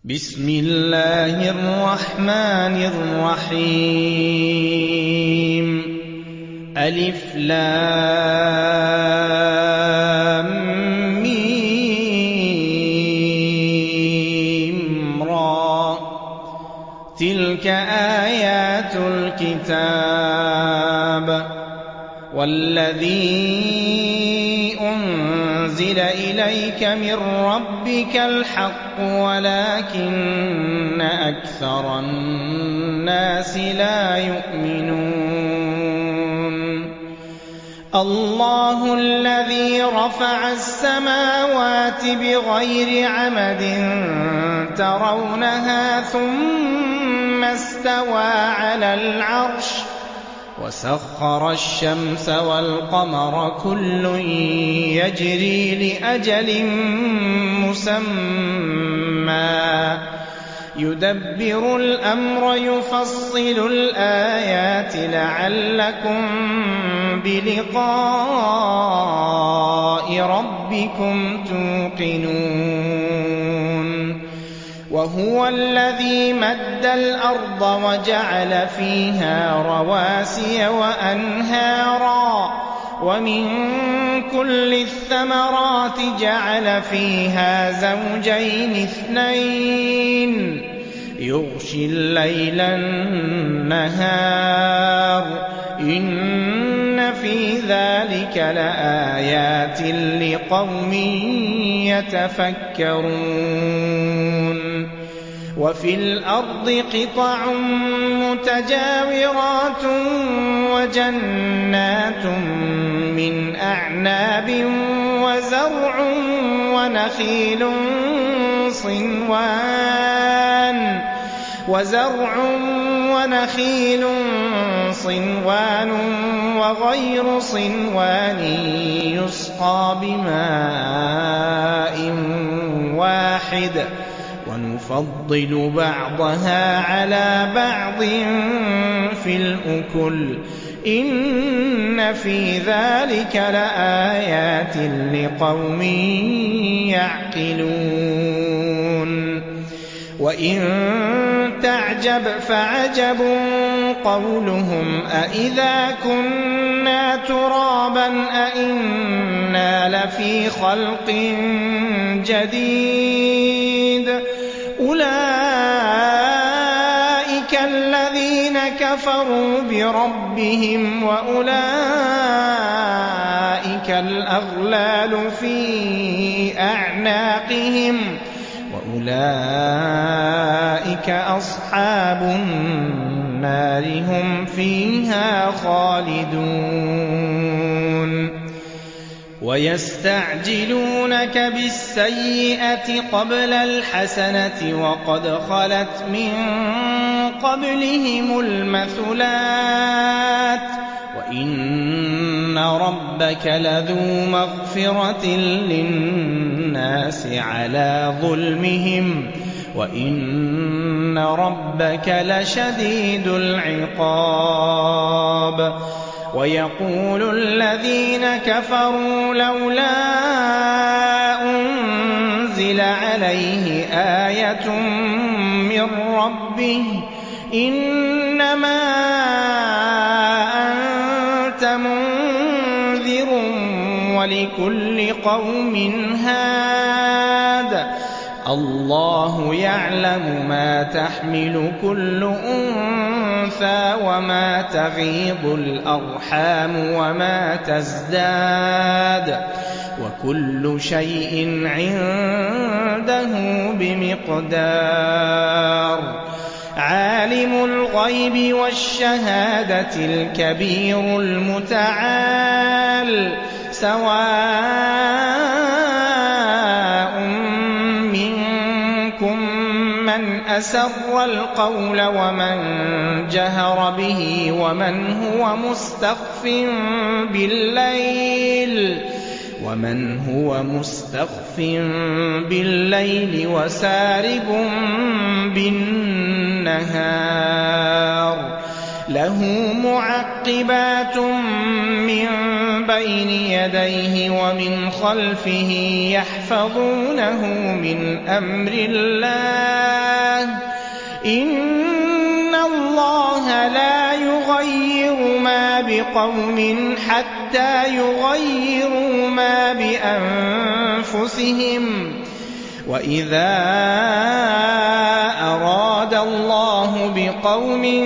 بسم الله الرحمن الرحيم ألف لام ميم را تلك آيات الكتاب والذي أنزل إليك من ربك الحق ولكن أكثر الناس لا يؤمنون الله الذي رفع السماوات بغير عمد ترونها ثم استوى على العرش وسخر الشمس والقمر كل يجري لأجل مسمى يدبر الأمر يفصل الآيات لعلكم بلقاء ربكم توقنون وهو الذي مد الأرض وجعل فيها رواسي وأنهارا ومن كل الثمرات جعل فيها زوجين اثنين يغشي الليل النهار إن في ذلك لآيات لقوم يتفكرون وفي الأرض قطع متجاورات وجنات من أعناب ونخيل صنوان وغير صنوان يسقى بماء واحد ونفضل بعضها على بعض في الأكل إن في ذلك لآيات لقوم يعقلون وإن تعجب فعجب قولهم أإذا كنا ترابا أإنا لفي خلق جديد أولئك الذين كفروا بربهم وأولئك الأغلال في أعناقهم وأولئك أصحاب النار هم فيها خالدون ويستعجلونك بالسيئة قبل الحسنة وقد خلت من قبلهم المثلات وإن ربك لذو مغفرة للناس على ظلمهم وإن ربك لشديد العقاب ويقول الذين كفروا لولا أنزل عليه آية من ربه إنما أنت منذر ولكل قوم هاد الله يعلم ما تحمل كل أنثى وما تغيض الأرحام وما تزداد وكل شيء عنده بمقدار عالم الغيب والشهادة الكبير المتعال سواء منكم من أسر القول ومن جهر به ومن هو مستخف بالليل وسارب بالنهار له معقبات من بين يديه ومن خلفه يحفظونه من أمر الله إن الله لا يغير ما بقوم حتى يغيروا ما بأنفسهم وإذا أراد الله بقوم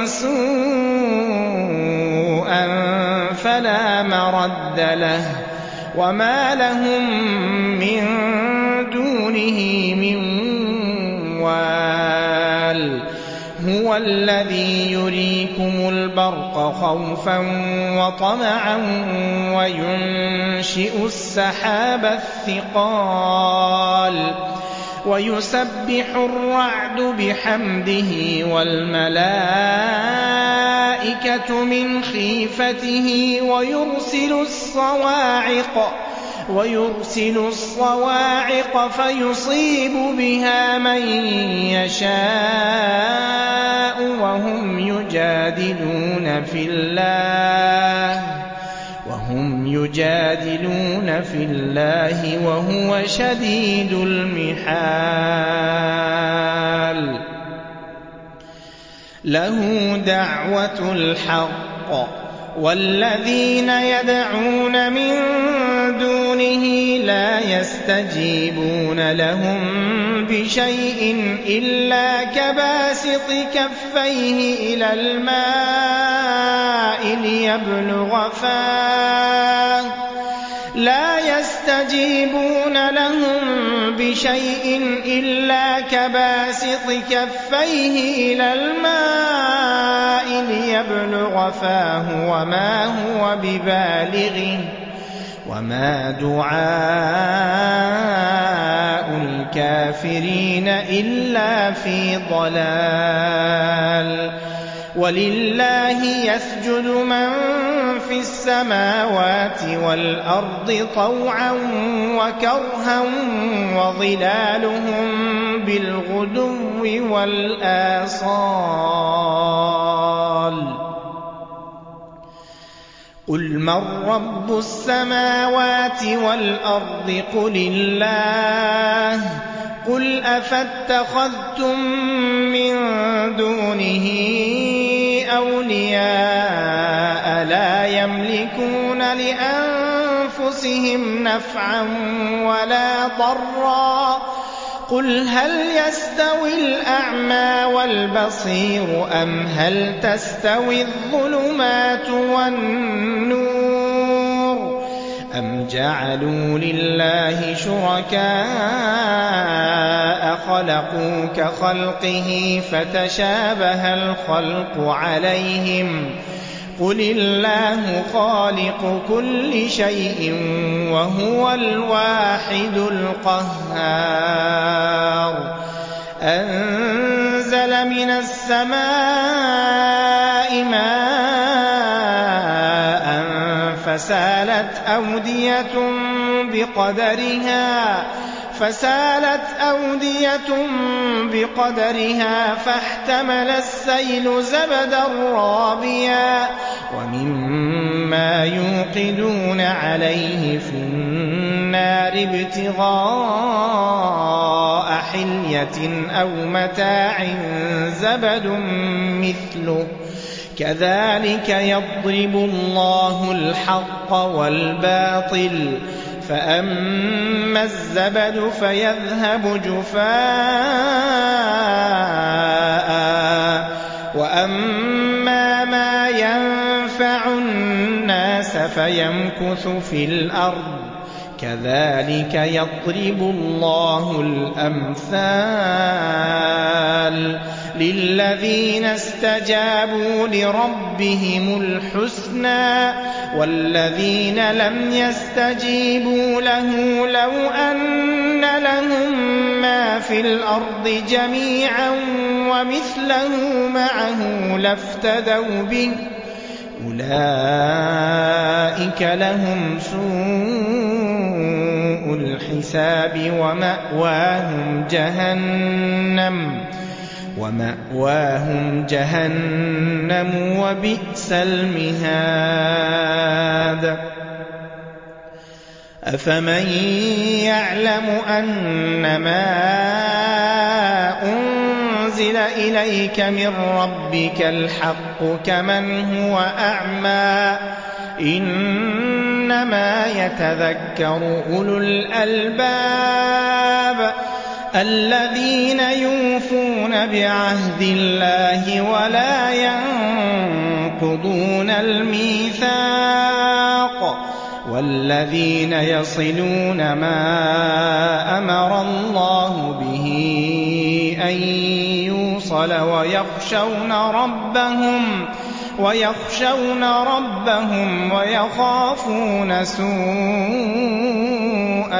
سوءا فلا مرد له وما لهم من دونه من وال هو الذي يريكم البرق خوفا وطمعا وينشئ السحاب الثقال ويسبح الرعد بحمده والملائكة من خيفته ويرسل الصواعق فيصيب بها من يشاء وهم يجادلون في الله وهو شديد المحال له دعوة الحق والذين يدعون من دونه لا يستجيبون لهم بشيء إلا كباسط كفيه إلى الماء ليبلغ فاه لا يستجيبون لهم بشيء إلا كباسط كفيه إلى الماء ليبلغ فاه وما هو ببالغه وما دعاء الكافرين إلا في ضلال ولله يسجد من في السماوات والأرض طوعا وكرها وظلالهم بالغدو والآصال قل من رب السماوات والأرض قل الله قل أفاتخذتم من دونه أولياء لا يملكون لأنفسهم نفعا ولا ضرا قل هل يستوي الأعمى والبصير أم هل تستوي الظلمات والنور أم جعلوا لله شركاء خلقوا كخلقه فتشابه الخلق عليهم قل الله خالق كل شيء وهو الواحد القهار أنزل من السماء ماء فسالت أودية بقدرها فاحتمل السيل زبدا رابيا ومما يوقدون عليه في النار ابتغاء حلية أو متاع زبد مثله كذلك يضرب الله الحق والباطل فأما الزبد فيذهب جفاء وأما ما ينفع الناس فيمكث في الأرض كذلك يضرب الله الأمثال للذين استجابوا لربهم الحسنى والذين لم يستجيبوا له لو أن لهم ما في الأرض جميعا ومثله معه لافتدوا به أولئك لهم سوء الحساب ومأواهم جهنم ومأواهم جهنم وبئس المهاد أفمن يعلم أنما أنزل إليك من ربك الحق كمن هو أعمى إنما يتذكر أولو الألباب الذين يوفون بعهد الله ولا ينقضون الميثاق والذين يصلون ما أمر الله به أن يوصل ويخشون ربهم ويخافون سوء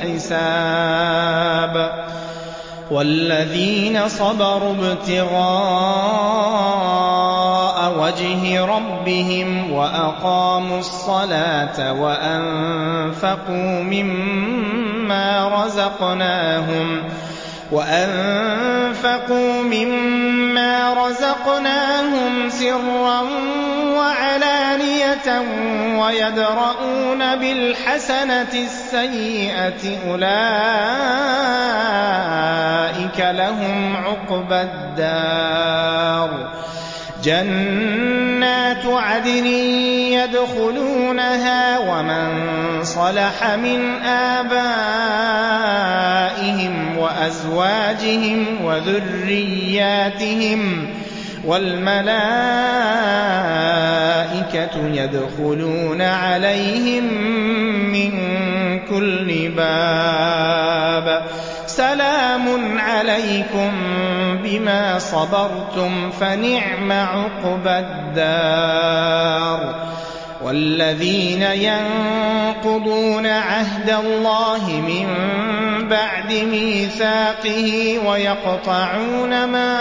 الحساب والذين صبروا ابتغاء وجه ربهم وأقاموا الصلاة وأنفقوا مما رزقناهم سرا وعلانية ويدرؤون بالحسنة السيئة أولئك لهم عقبى الدار جنات عدن يدخلونها ومن صلح من آبائهم وأزواجهم وذرياتهم والملائكة يدخلون عليهم من كل باب سلام عليكم بما صبرتم فنعم عقبى الدار والذين ينقضون عهد الله من بعد ميثاقه ويقطعون ما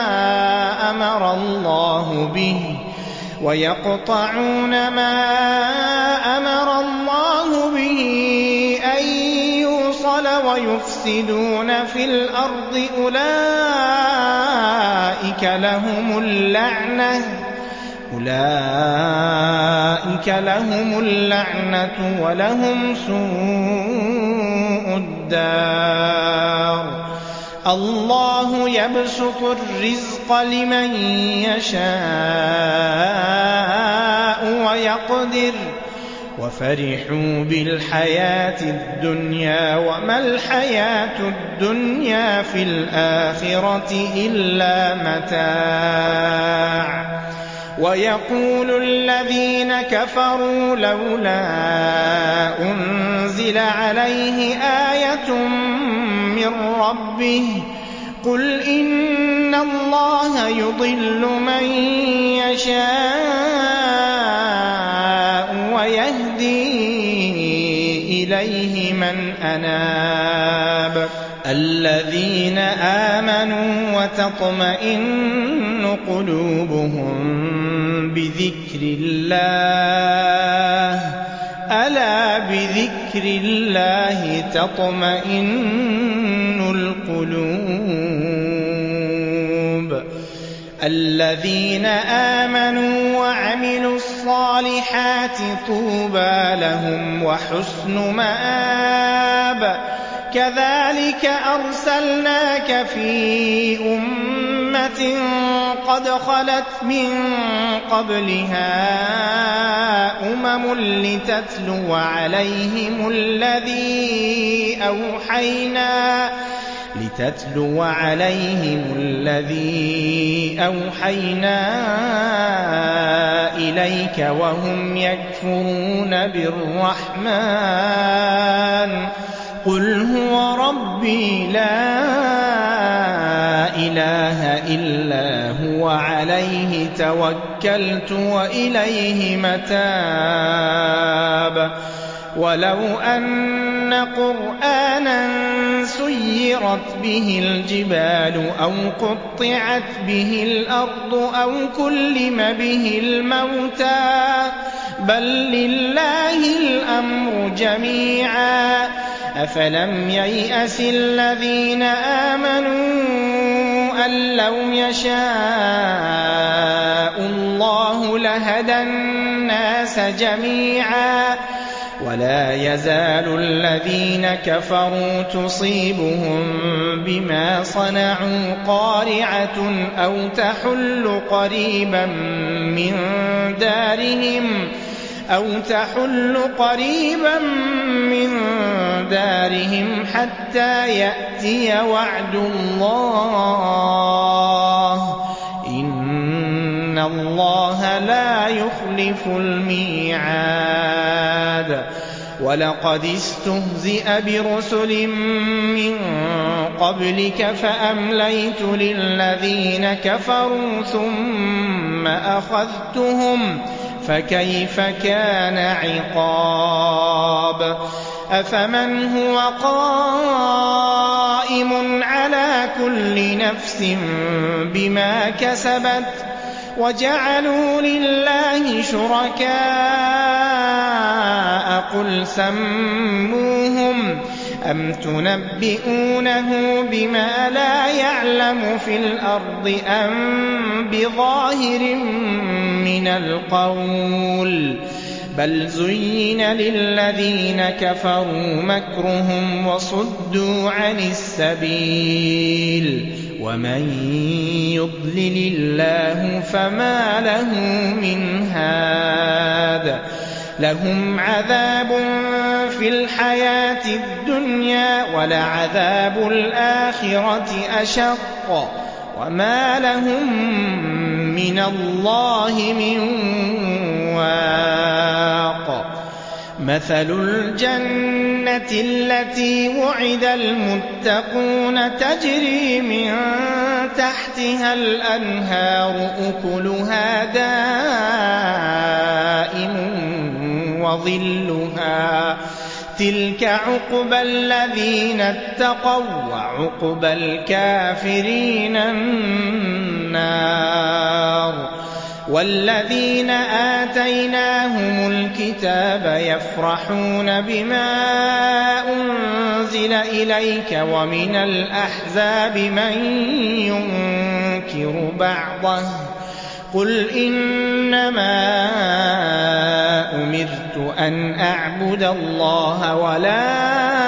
أمر الله به أن يوصل ويفسدون في الأرض أولئك لهم اللعنة ولهم سوء الدار الله يبسط الرزق لمن يشاء ويقدر وفرحوا بالحياة الدنيا وما الحياة الدنيا في الآخرة إلا متاع ويقول الذين كفروا لولا أنزل عليه آية من ربه قل إن الله يضل من يشاء ويهدي إليه من أناب الذين آمنوا وتطمئن قلوبهم بذكر الله ألا بذكر الله تطمئن القلوب الذين آمنوا وعملوا الصالحات طوبى لهم وحسن مآب كذلك أرسلناك في أمة قد خلت من قبلها لتتلو عليهم الذي أوحينا إليك وهم يكفرون بالرحمن قل هو ربي لا إله إلا هو عليه توكلت وإليه متاب ولو أن قرآنا سيرت به الجبال أو قطعت به الأرض أو كلم به الموتى بل لله الأمر جميعا أفلم ييأس الذين آمنوا أَن لَّوْ يَشَاءُ اللَّهُ لَهَدَى النَّاسَ جَمِيعًا ۗ وَلَا يَزَالُ الَّذِينَ كَفَرُوا تُصِيبُهُم بِمَا صَنَعُوا قَارِعَةٌ أَوْ تَحُلُّ قَرِيبًا مِّن دَارِهِمْ حَتَّىٰ يَأْتِيَ وَعْدُ اللَّهِ ۚ إِنَّ اللَّهَ لَا يُخْلِفُ الْمِيعَادَ. وَلَقَدِ اسْتُهْزِئَ بِرُسُلٍ مِّن قَبْلِكَ فَأَمْلَيْتُ لِلَّذِينَ كَفَرُوا ثُمَّ أَخَذْتُهُمْ ۖ فَكَيْفَ كَانَ عِقَابِ. أَفَمَنْ هُوَ قَائِمٌ عَلَىٰ كُلِّ نَفْسٍ بِمَا كَسَبَتْ وَجَعَلُوا لِلَّهِ شُرَكَاءَ قُلْ سَمُّوهُمْ أَمْ تُنَبِّئُونَهُ بِمَا لَا يَعْلَمُ فِي الْأَرْضِ أَم بِظَاهِرٍ مِّنَ الْقَوْلِ ۗ بَلْ زُيِّنَ لِلَّذِينَ كَفَرُوا مَكْرُهُمْ وَصُدُّوا عَنِ السَّبِيلِ ۗ وَمَن يُضْلِلِ اللَّهُ فَمَا لَهُ مِنْ هَادٍ. لَهُمْ عَذَابٌ فِي الْحَيَاةِ الدُّنْيَا وَلَعَذَابُ الْآخِرَةِ أَشَقُّ وَمَا لَهُم مِّنَ اللَّهِ مِن وَاقٍ. مَثَلُ الْجَنَّةِ الَّتِي وُعِدَ الْمُتَّقُونَ تَجْرِي مِن تَحْتِهَا الْأَنْهَارُ أُكُلُهَا دَائِمٌ وَظِلُّهَا ۚ تِلْكَ عُقْبَى الَّذِينَ اتَّقَوا ۖ وَّعُقْبَى الْكَافِرِينَ النَّارُ. وَالَّذِينَ آتَيْنَاهُمُ الْكِتَابَ يَفْرَحُونَ بِمَا أُنزِلَ إِلَيْكَ ۖ وَمِنَ الْأَحْزَابِ مَن يُنكِرُ بَعْضَهُ ۚ قُلْ إِنَّمَا أُمِرْتُ أَنْ أَعْبُدَ اللَّهَ وَلَا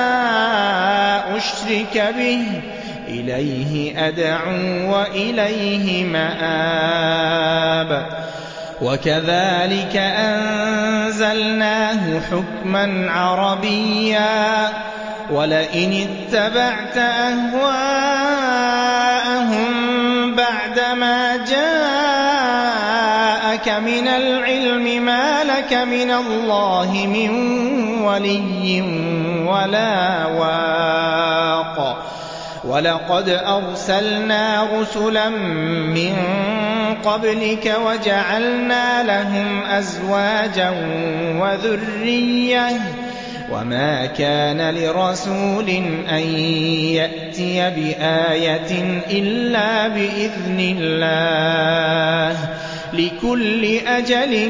أُشْرِكَ بِهِ ۚ إِلَيْهِ أَدْعُو وَإِلَيْهِ مَآبِ. وَكَذَٰلِكَ أَنزَلْنَاهُ حُكْمًا عَرَبِيًّا ۚ وَلَئِنِ اتَّبَعْتَ أَهْوَاءَهُم بَعْدَمَا جَاءَكَ مِنَ الْعِلْمِ مَا لَكَ مِنَ اللَّهِ مِن وَلِيٍّ وَلَا وَاقٍ. وَلَقَدْ أَرْسَلْنَا رُسُلًا مِّن قَبْلِكَ وَجَعَلْنَا لَهُمْ أَزْوَاجًا وَذُرِّيَّةً ۚ وَمَا كَانَ لِرَسُولٍ أَن يَأْتِيَ بِآيَةٍ إِلَّا بِإِذْنِ اللَّهِ ۗ لِكُلِّ أَجَلٍ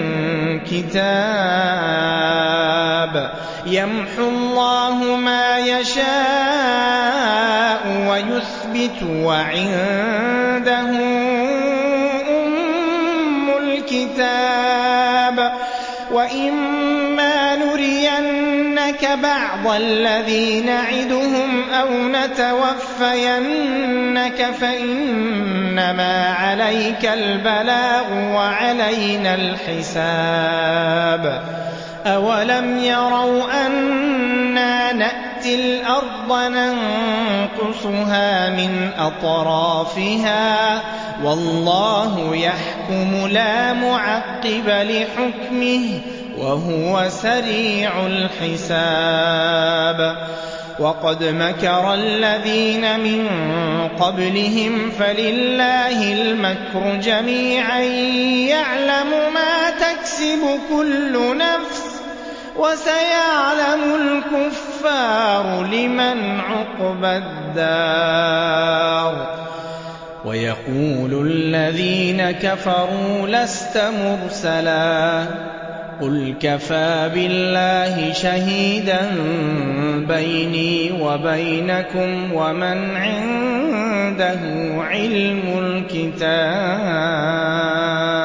كِتَابٌ. يَمْحُو اللَّهُ مَا يَشَاءُ وَيُثْبِتُ ۖ وَعِندَهُ أُمُّ الْكِتَابِ. وَإِمَّا نُرِيَنَّكَ بَعْضَ الَّذِي نَعِدُهُمْ أَوْ نَتَوَفَّيَنَّكَ فَإِنَّمَا عَلَيْكَ الْبَلَاغُ وَعَلَيْنَا الْحِسَابُ. أَوَلَمْ يَرَوْا أَنَّا نَأْتِي الْأَرْضَ نَنقُصُهَا مِنْ أَطْرَافِهَا ۚ وَاللَّهُ يَحْكُمُ لَا مُعَقِّبَ لِحُكْمِهِ ۚ وَهُوَ سَرِيعُ الْحِسَابِ. وَقَدْ مَكَرَ الَّذِينَ مِن قَبْلِهِمْ فَلِلَّهِ الْمَكْرُ جَمِيعًا يَعْلَمُ مَا تَكْسِبُ كُلُّ نَفْسٍ ۗ وَسَيَعْلَمُ الْكُفَّارُ لِمَنْ عُقْبَى الدَّارِ. وَيَقُولُ الَّذِينَ كَفَرُوا لَسْتَ مُرْسَلًا ۚ قُلْ كَفَىٰ بِاللَّهِ شَهِيدًا بَيْنِي وَبَيْنَكُمْ وَمَنْ عِندَهُ عِندَهُ عِلْمُ الْكِتَابِ